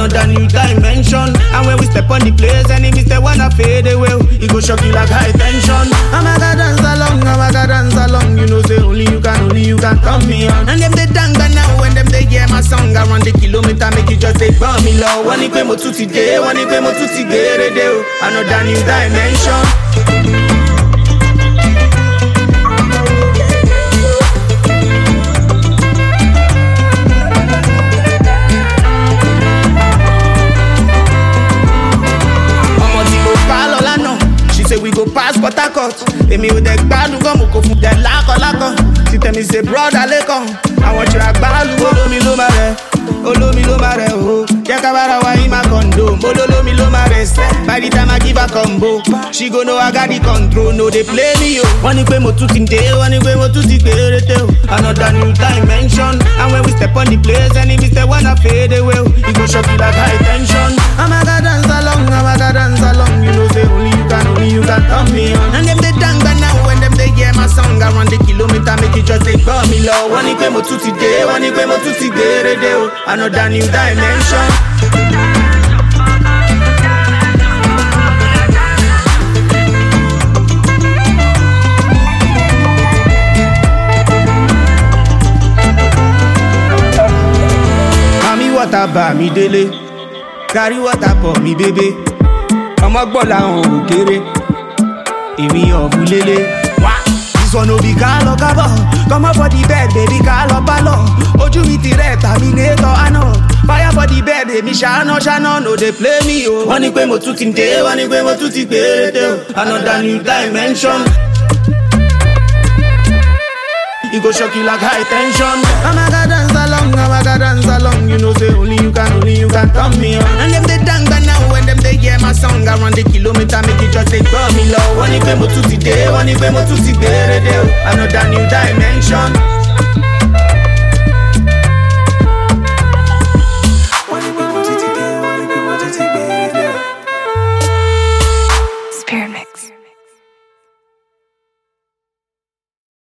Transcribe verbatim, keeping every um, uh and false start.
another new dimension. And when we step on the place, enemies they wanna fade away. It go shock you like high tension. I'm a god dance along, I'm a god dance along. You know say only you can, only you can turn me on. And them they danga now, when them they hear my song, around the kilometer make you just take burn me low. One ikwe mo tuti day, one ikwe mo tuti gere day. Another new dimension. Say we go pass Port Harcourt. Emi o de gbadu gan mo ko fun de lako lako. She tell me say brother Lekon, I want you to gbalu. Olomi lo ma re, olomi lo ma re oh. Jẹ́ ká bára wa in my condo. Mo lolomi lo ma re se. By the time I give her combo, she go know I got the control. No they play me yo. Wọ́n ní pé mo tún ti dé, wọ́n ní pé mo tún ti gbèrè tè o. Another new dimension. And when we step on the place, enemies they wanna fade away. It go shock you like high tension. I'm a god dance along, I'm a god dance along. You know say only you can, only you can turn me on. And them they danga now, when them they hear my song, around the kilometer make it just take burn me low. One ikwe mo tuti day, one ikwe mo tuti gere day. Another new dimension. Mami water ba mi dele, carry water for me baby. Ọmọ gbọ́ làwọn ò kéré, èmi ọ̀bùn lélẹ̀. This one no be ká lọ kábọ̀, come up for the bed baby ká lọ bá lọ. Ojú mi ti rẹ̀ terminator àná, fire for the bed èmi ṣáná ṣáná no dey play me o. Wọ́n ní pé mo tún ti dé, wọ́n ní pé mo tún ti gbèrè dé o. Another new dimension. It go shock you like high tension. I'm a god dance along, I'm a god dance along. You know say only you can, only you can turn me on. And them they danga now, when them they hear my song, around the kilometer make it just take burn me low. One ikwe mo tuti day, one ikwe mo tuti gere day. Another new dimension.